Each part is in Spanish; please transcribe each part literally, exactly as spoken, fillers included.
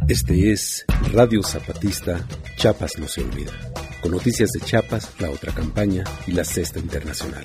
Este es Radio Zapatista, Chiapas no se olvida. Con noticias de Chiapas, la otra campaña y la Sexta Internacional.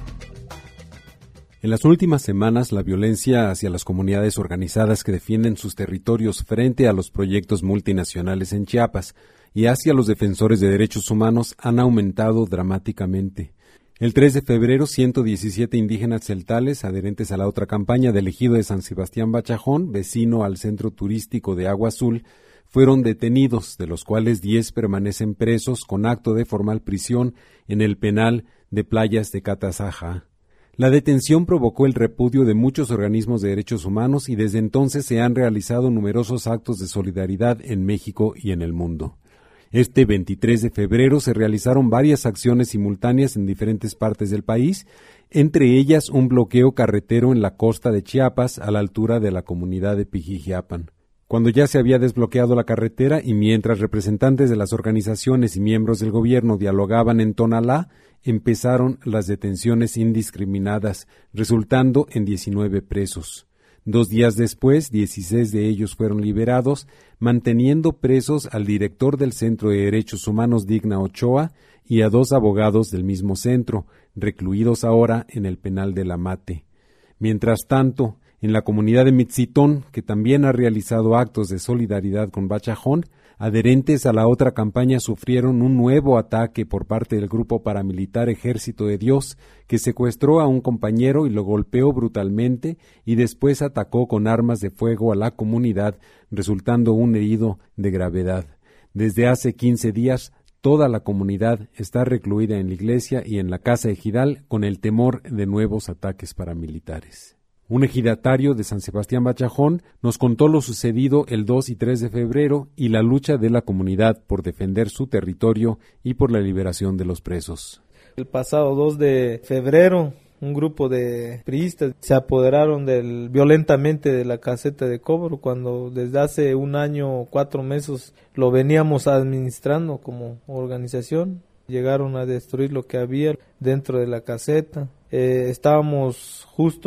En las últimas semanas, la violencia hacia las comunidades organizadas que defienden sus territorios frente a los proyectos multinacionales en Chiapas y hacia los defensores de derechos humanos han aumentado dramáticamente. El tres de febrero, ciento diecisiete indígenas celtales, adherentes a la otra campaña del ejido de San Sebastián Bachajón, vecino al centro turístico de Agua Azul, fueron detenidos, de los cuales diez permanecen presos con acto de formal prisión en el penal de Playas de Catasaja. La detención provocó el repudio de muchos organismos de derechos humanos y desde entonces se han realizado numerosos actos de solidaridad en México y en el mundo. Este veintitrés de febrero se realizaron varias acciones simultáneas en diferentes partes del país, entre ellas un bloqueo carretero en la costa de Chiapas a la altura de la comunidad de Pijijiapan. Cuando ya se había desbloqueado la carretera y mientras representantes de las organizaciones y miembros del gobierno dialogaban en Tonalá, empezaron las detenciones indiscriminadas, resultando en diecinueve presos. Dos días después, dieciséis de ellos fueron liberados, manteniendo presos al director del Centro de Derechos Humanos Digna Ochoa y a dos abogados del mismo centro, recluidos ahora en el penal de La Mate. Mientras tanto, en la comunidad de Mitzitón, que también ha realizado actos de solidaridad con Bachajón, adherentes a la otra campaña sufrieron un nuevo ataque por parte del grupo paramilitar Ejército de Dios, que secuestró a un compañero y lo golpeó brutalmente y después atacó con armas de fuego a la comunidad, resultando un herido de gravedad. Desde hace quince días, toda la comunidad está recluida en la iglesia y en la casa ejidal con el temor de nuevos ataques paramilitares. Un ejidatario de San Sebastián Bachajón nos contó lo sucedido el dos y tres de febrero y la lucha de la comunidad por defender su territorio y por la liberación de los presos. El pasado dos de febrero, un grupo de priistas se apoderaron del, violentamente de la caseta de cobro, cuando desde hace un año o cuatro meses lo veníamos administrando como organización. Llegaron a destruir lo que había dentro de la caseta. Eh, estábamos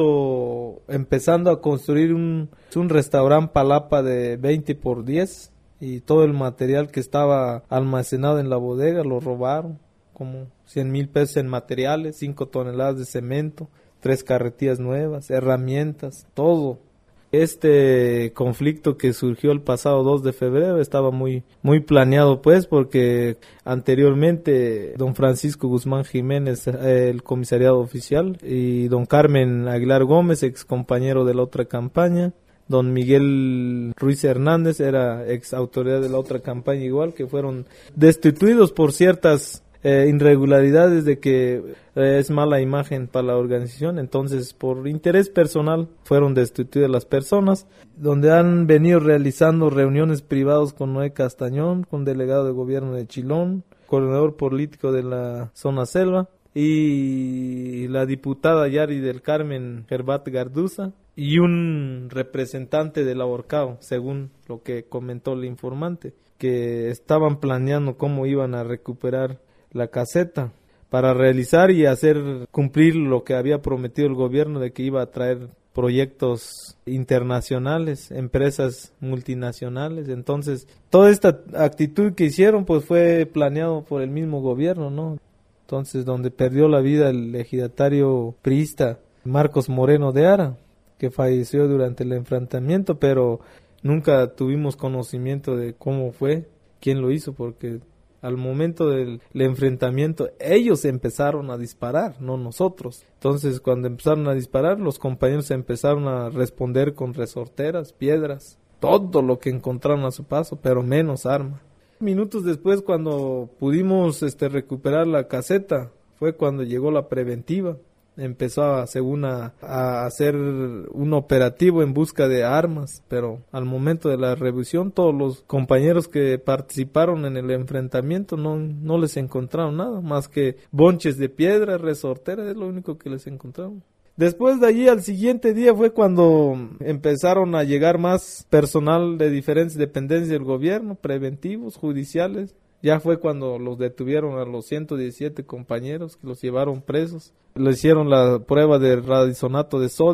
justo empezando a construir un, un restaurante palapa de veinte por diez y todo el material que estaba almacenado en la bodega lo robaron, como cien mil pesos en materiales, cinco toneladas de cemento, tres carretillas nuevas, herramientas, todo. Este conflicto que surgió el pasado dos de febrero estaba muy muy planeado, pues, porque anteriormente don Francisco Guzmán Jiménez, el comisariado oficial, y don Carmen Aguilar Gómez, ex compañero de la otra campaña, don Miguel Ruiz Hernández, era ex autoridad de la otra campaña igual, que fueron destituidos por ciertas Eh, irregularidades de que eh, es mala imagen para la organización. Entonces, por interés personal fueron destituidas las personas, donde han venido realizando reuniones privadas con Noé Castañón, con delegado de gobierno de Chilón, coordinador político de la zona selva, y la diputada Yari del Carmen Gerbat Garduza, y un representante del ahorcado, según lo que comentó el informante, que estaban planeando cómo iban a recuperar la caseta para realizar y hacer cumplir lo que había prometido el gobierno de que iba a traer proyectos internacionales, empresas multinacionales. Entonces, toda esta actitud que hicieron pues fue planeado por el mismo gobierno, ¿no? Entonces, donde perdió la vida el ejidatario priista Marcos Moreno de Ara, que falleció durante el enfrentamiento, pero nunca tuvimos conocimiento de cómo fue, quién lo hizo, porque al momento del enfrentamiento ellos empezaron a disparar, no nosotros. Entonces, cuando empezaron a disparar, los compañeros empezaron a responder con resorteras, piedras, todo lo que encontraron a su paso, pero menos arma. Minutos después, cuando pudimos este, recuperar la caseta, fue cuando llegó la preventiva. Empezó a, según a, a hacer un operativo en busca de armas, pero al momento de la revisión todos los compañeros que participaron en el enfrentamiento no, no les encontraron nada más que bonches de piedra, resorteras, es lo único que les encontraron. Después de allí, al siguiente día fue cuando empezaron a llegar más personal de diferentes dependencias del gobierno, preventivos, judiciales. Ya fue cuando los detuvieron a los ciento diecisiete compañeros, que los llevaron presos. Le hicieron la prueba de radisonato de sodio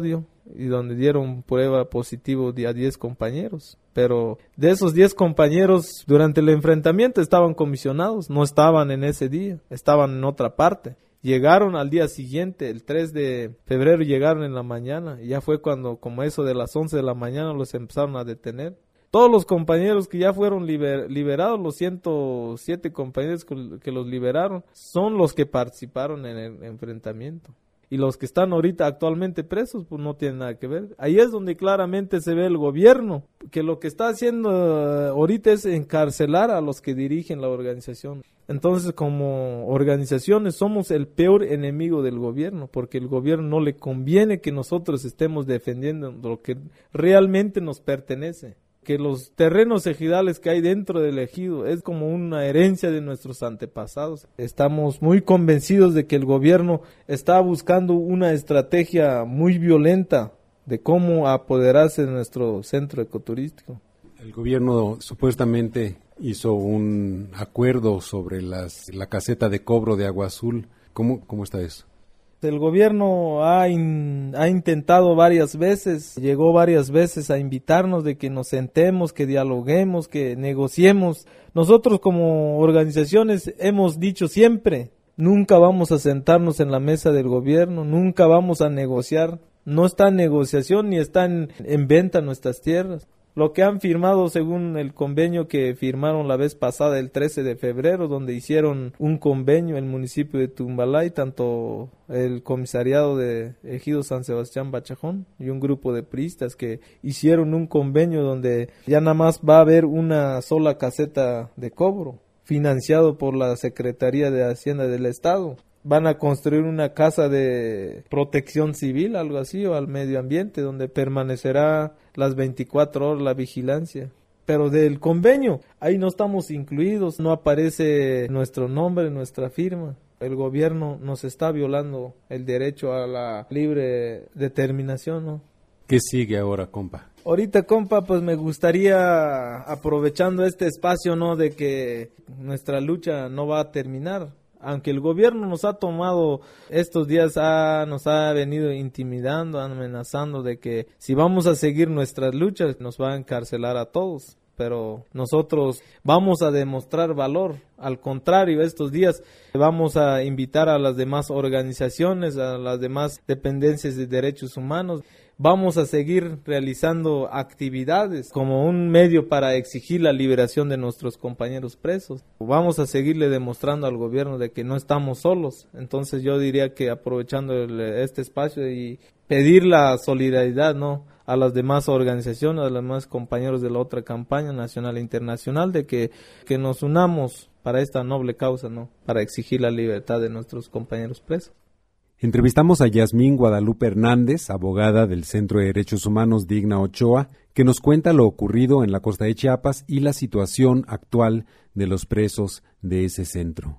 y donde dieron prueba positivo a diez compañeros. Pero de esos diez compañeros, durante el enfrentamiento estaban comisionados, no estaban en ese día, estaban en otra parte. Llegaron al día siguiente, el tres de febrero, llegaron en la mañana, y ya fue cuando, como eso de las once de la mañana, los empezaron a detener. Todos los compañeros que ya fueron liber, liberados, los ciento siete compañeros que, que los liberaron, son los que participaron en el enfrentamiento. Y los que están ahorita actualmente presos, pues no tienen nada que ver. Ahí es donde claramente se ve el gobierno, que lo que está haciendo uh, ahorita es encarcelar a los que dirigen la organización. Entonces, como organizaciones, somos el peor enemigo del gobierno, porque el gobierno no le conviene que nosotros estemos defendiendo lo que realmente nos pertenece. Que los terrenos ejidales que hay dentro del ejido es como una herencia de nuestros antepasados. Estamos muy convencidos de que el gobierno está buscando una estrategia muy violenta de cómo apoderarse de nuestro centro ecoturístico. El gobierno supuestamente hizo un acuerdo sobre las, la caseta de cobro de Agua Azul. ¿Cómo, cómo está eso? El gobierno ha, in, ha intentado varias veces, llegó varias veces a invitarnos de que nos sentemos, que dialoguemos, que negociemos. Nosotros como organizaciones hemos dicho siempre, nunca vamos a sentarnos en la mesa del gobierno, nunca vamos a negociar. No está en negociación ni están en venta nuestras tierras. Lo que han firmado según el convenio que firmaron la vez pasada, el trece de febrero, donde hicieron un convenio el municipio de Tumbalay, tanto el comisariado de Ejido San Sebastián Bachajón y un grupo de priistas que hicieron un convenio donde ya nada más va a haber una sola caseta de cobro, financiado por la Secretaría de Hacienda del Estado. Van a construir una casa de protección civil, algo así, o al medio ambiente, donde permanecerá las veinticuatro horas la vigilancia. Pero del convenio, ahí no estamos incluidos, no aparece nuestro nombre, nuestra firma. El gobierno nos está violando el derecho a la libre determinación, ¿no? ¿Qué sigue ahora, compa? Ahorita, compa, pues me gustaría, aprovechando este espacio, ¿no?, de que nuestra lucha no va a terminar. Aunque el gobierno nos ha tomado estos días, ha, nos ha venido intimidando, amenazando de que si vamos a seguir nuestras luchas nos va a encarcelar a todos. Pero nosotros vamos a demostrar valor. Al contrario, estos días vamos a invitar a las demás organizaciones, a las demás dependencias de derechos humanos. Vamos a seguir realizando actividades como un medio para exigir la liberación de nuestros compañeros presos. Vamos a seguirle demostrando al gobierno de que no estamos solos. Entonces yo diría que aprovechando el, este espacio y pedir la solidaridad, ¿no?, a las demás organizaciones, a los demás compañeros de la otra campaña nacional e internacional, de que, que nos unamos para esta noble causa, ¿no?, para exigir la libertad de nuestros compañeros presos. Entrevistamos a Yasmín Guadalupe Hernández, abogada del Centro de Derechos Humanos Digna Ochoa, que nos cuenta lo ocurrido en la costa de Chiapas y la situación actual de los presos de ese centro.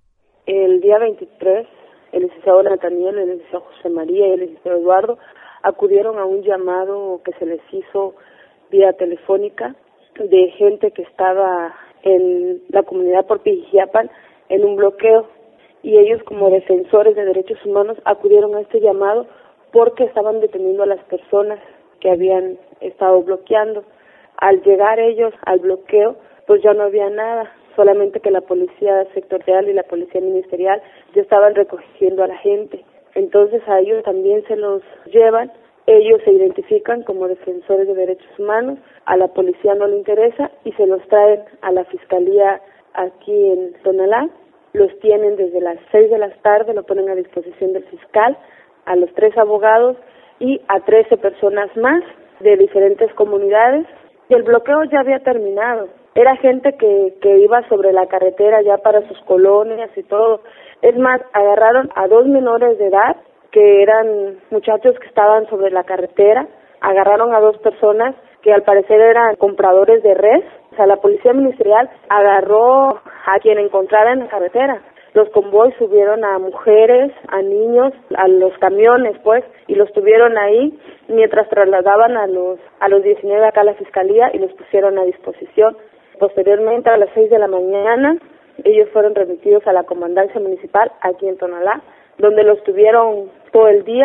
El día veintitrés, el licenciado Nataniel, el licenciado José María y el licenciado Eduardo acudieron a un llamado que se les hizo vía telefónica de gente que estaba en la comunidad por Pijijiapan en un bloqueo. Y ellos, como defensores de derechos humanos, acudieron a este llamado porque estaban deteniendo a las personas que habían estado bloqueando. Al llegar ellos al bloqueo, pues ya no había nada, solamente que la policía sectorial y la policía ministerial ya estaban recogiendo a la gente. Entonces a ellos también se los llevan, ellos se identifican como defensores de derechos humanos, a la policía no le interesa y se los traen a la fiscalía aquí en Tonalá. Los tienen desde las seis de la tarde, lo ponen a disposición del fiscal, a los tres abogados y a trece personas más de diferentes comunidades. Y el bloqueo ya había terminado. Era gente que, que iba sobre la carretera ya para sus colonias y todo. Es más, agarraron a dos menores de edad, que eran muchachos que estaban sobre la carretera. Agarraron a dos personas que al parecer eran compradores de res. O sea, la policía ministerial agarró a quien encontrara en la carretera. Los convoys subieron a mujeres, a niños, a los camiones, pues, y los tuvieron ahí mientras trasladaban a los a los diecinueve acá a la fiscalía y los pusieron a disposición. Posteriormente, a las seis de la mañana, ellos fueron remitidos a la comandancia municipal aquí en Tonalá, donde los tuvieron todo el día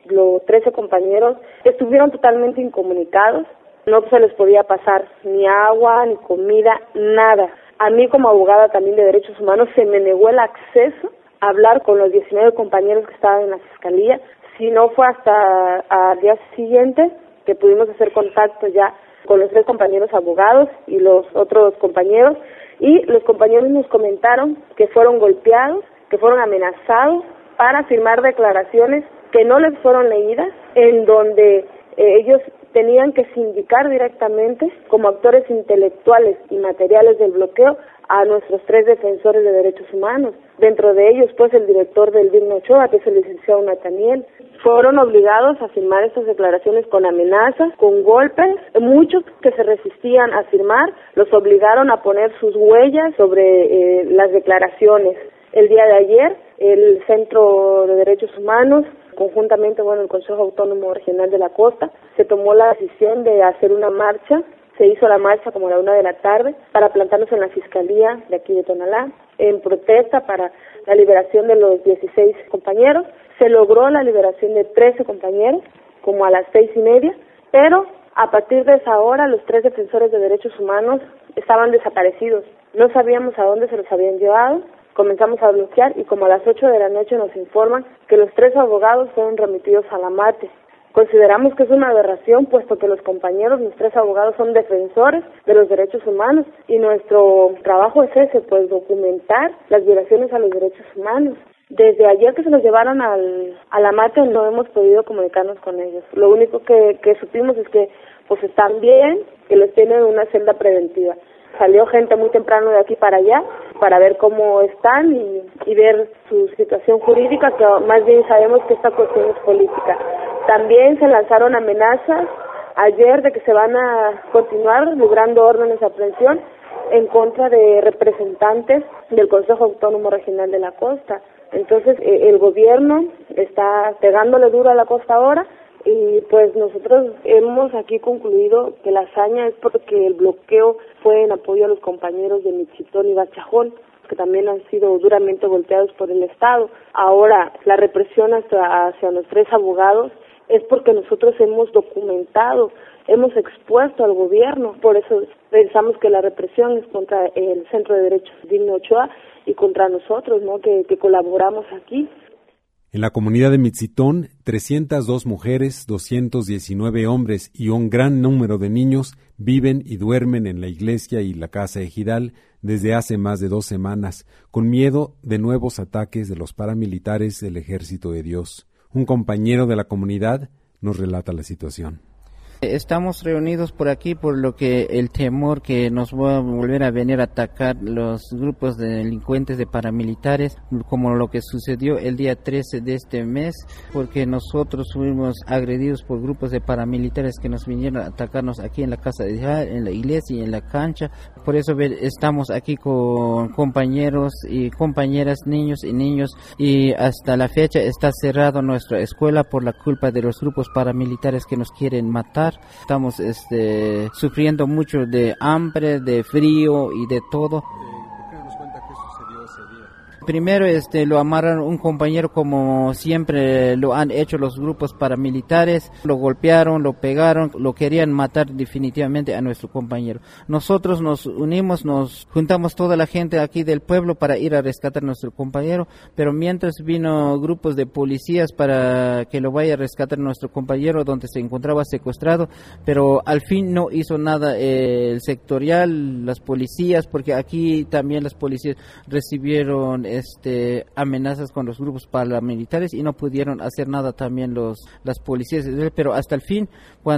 los trece compañeros estuvieron totalmente incomunicados, no se les podía pasar ni agua, ni comida, nada. A mí como abogada también de derechos humanos se me negó el acceso a hablar con los diecinueve compañeros que estaban en la fiscalía, si no fue hasta al día siguiente que pudimos hacer contacto ya con los tres compañeros abogados y los otros compañeros, y los compañeros nos comentaron que fueron golpeados, que fueron amenazados para firmar declaraciones que no les fueron leídas, en donde eh, ellos tenían que sindicar directamente como actores intelectuales y materiales del bloqueo a nuestros tres defensores de derechos humanos. Dentro de ellos, pues, el director del Digno Ochoa, que es el licenciado Nataniel. Fueron obligados a firmar estas declaraciones con amenazas, con golpes. Muchos que se resistían a firmar, los obligaron a poner sus huellas sobre eh, las declaraciones. El día de ayer, el Centro de Derechos Humanos, conjuntamente con el Consejo Autónomo Regional de la Costa, se tomó la decisión de hacer una marcha. Se hizo la marcha como a la una de la tarde para plantarnos en la Fiscalía de aquí de Tonalá, en protesta para la liberación de los dieciséis compañeros. Se logró la liberación de trece compañeros, como a las seis y media, pero a partir de esa hora los tres defensores de derechos humanos estaban desaparecidos. No sabíamos a dónde se los habían llevado. Comenzamos a bloquear y como a las ocho de la noche nos informan que los tres abogados fueron remitidos a la MATE. Consideramos que es una aberración, puesto que los compañeros, los tres abogados, son defensores de los derechos humanos y nuestro trabajo es ese, pues documentar las violaciones a los derechos humanos. Desde ayer que se los llevaron al, a la MATE no hemos podido comunicarnos con ellos. Lo único que, que supimos es que pues están bien, que les tienen una celda preventiva. Salió gente muy temprano de aquí para allá para ver cómo están y, y ver su situación jurídica, que más bien sabemos que esta cuestión es política. También se lanzaron amenazas ayer de que se van a continuar logrando órdenes de aprehensión en contra de representantes del Consejo Autónomo Regional de la Costa. Entonces eh, el gobierno está pegándole duro a la costa ahora. Y pues nosotros hemos aquí concluido que la hazaña es porque el bloqueo fue en apoyo a los compañeros de Michitón y Bachajón, que también han sido duramente golpeados por el Estado. Ahora, la represión hacia, hacia los tres abogados es porque nosotros hemos documentado, hemos expuesto al gobierno. Por eso pensamos que la represión es contra el Centro de Derechos Digno Ochoa y contra nosotros, ¿no?, que, que colaboramos aquí. En la comunidad de Mitzitón, trescientas dos mujeres, doscientos diecinueve hombres y un gran número de niños viven y duermen en la iglesia y la casa ejidal desde hace más de dos semanas, con miedo de nuevos ataques de los paramilitares del Ejército de Dios. Un compañero de la comunidad nos relata la situación. Estamos reunidos por aquí por lo que el temor que nos va a volver a venir a atacar los grupos de delincuentes de paramilitares, como lo que sucedió el día trece de este mes, porque nosotros fuimos agredidos por grupos de paramilitares que nos vinieron a atacarnos aquí en la casa de Ejidal, en la iglesia y en la cancha. Por eso estamos aquí con compañeros y compañeras, niños y niños, y hasta la fecha está cerrada nuestra escuela por la culpa de los grupos paramilitares que nos quieren matar. Estamos este, sufriendo mucho de hambre, de frío y de todo. ¿Por qué no nos cuenta qué sucedió ese día? Primero este, lo amarraron un compañero como siempre lo han hecho los grupos paramilitares, lo golpearon, lo pegaron, lo querían matar definitivamente a nuestro compañero. Nosotros nos unimos, nos juntamos toda la gente aquí del pueblo para ir a rescatar a nuestro compañero, pero mientras vino grupos de policías para que lo vaya a rescatar a nuestro compañero donde se encontraba secuestrado, pero al fin no hizo nada el sectorial, las policías, porque aquí también las policías recibieron Este, amenazas con los grupos paramilitares y no pudieron hacer nada también los las policías, pero hasta el fin,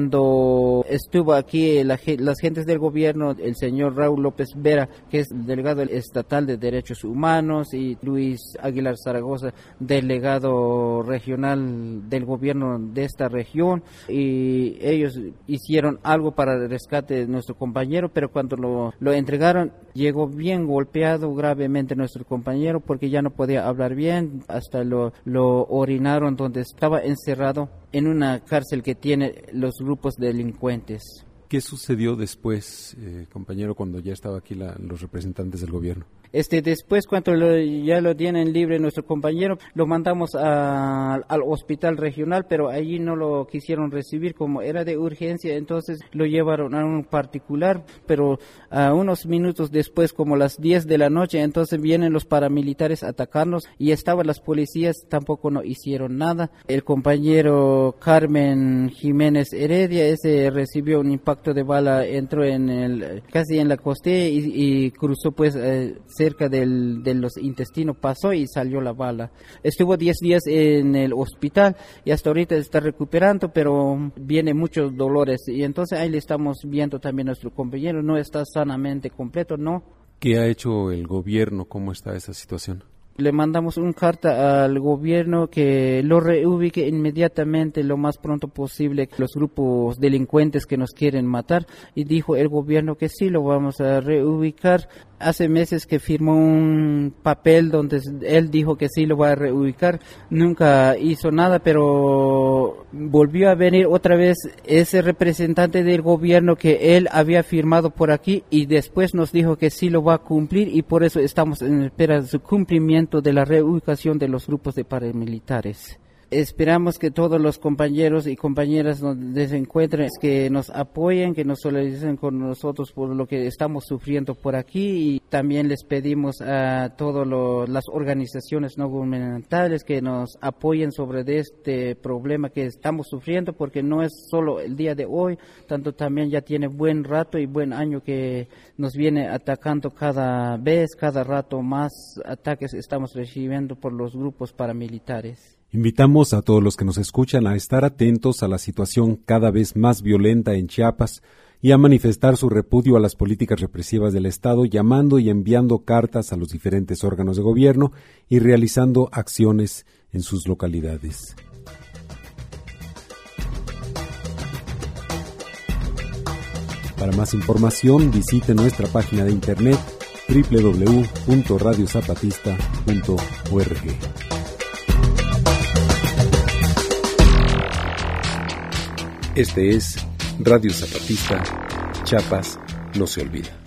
cuando estuvo aquí la, las gentes del gobierno, el señor Raúl López Vera, que es delegado estatal de Derechos Humanos, y Luis Aguilar Zaragoza, delegado regional del gobierno de esta región, y ellos hicieron algo para el rescate de nuestro compañero, pero cuando lo, lo entregaron, llegó bien golpeado gravemente nuestro compañero, porque ya no podía hablar bien, hasta lo, lo orinaron donde estaba encerrado en una cárcel que tiene los grupos delincuentes. ¿Qué sucedió después, eh, compañero, cuando ya estaba aquí la, los representantes del gobierno? Este, después, cuando lo, ya lo tienen libre nuestro compañero, lo mandamos a, al hospital regional, pero allí no lo quisieron recibir como era de urgencia, entonces lo llevaron a un particular, pero a unos minutos después, como las diez de la noche, entonces vienen los paramilitares a atacarnos y estaban las policías, tampoco no hicieron nada. El compañero Carmen Jiménez Heredia, ese recibió un impacto de bala, entró en el, casi en la costilla y, y cruzó pues eh, cerca del, de los intestinos, pasó y salió la bala. Estuvo diez días en el hospital y hasta ahorita está recuperando, pero viene muchos dolores y entonces ahí le estamos viendo también a nuestro compañero, no está sanamente completo, ¿no? ¿Qué ha hecho el gobierno? ¿Cómo está esa situación? Le mandamos una carta al gobierno que lo reubique inmediatamente, lo más pronto posible, los grupos delincuentes que nos quieren matar, y dijo el gobierno que sí, lo vamos a reubicar. Hace meses que firmó un papel donde él dijo que sí lo va a reubicar, nunca hizo nada, pero volvió a venir otra vez ese representante del gobierno que él había firmado por aquí y después nos dijo que sí lo va a cumplir, y por eso estamos en espera de su cumplimiento de la reubicación de los grupos de paramilitares. Esperamos que todos los compañeros y compañeras nos encuentren, que nos apoyen, que nos solidaricen con nosotros por lo que estamos sufriendo por aquí, y también les pedimos a todas las organizaciones no gubernamentales que nos apoyen sobre este problema que estamos sufriendo, porque no es solo el día de hoy, tanto también ya tiene buen rato y buen año que nos viene atacando cada vez, cada rato más ataques estamos recibiendo por los grupos paramilitares. Invitamos a todos los que nos escuchan a estar atentos a la situación cada vez más violenta en Chiapas y a manifestar su repudio a las políticas represivas del Estado, llamando y enviando cartas a los diferentes órganos de gobierno y realizando acciones en sus localidades. Para más información, visite nuestra página de internet doble u doble u doble u punto radio zapatista punto org. Este es Radio Zapatista, Chiapas no se olvida.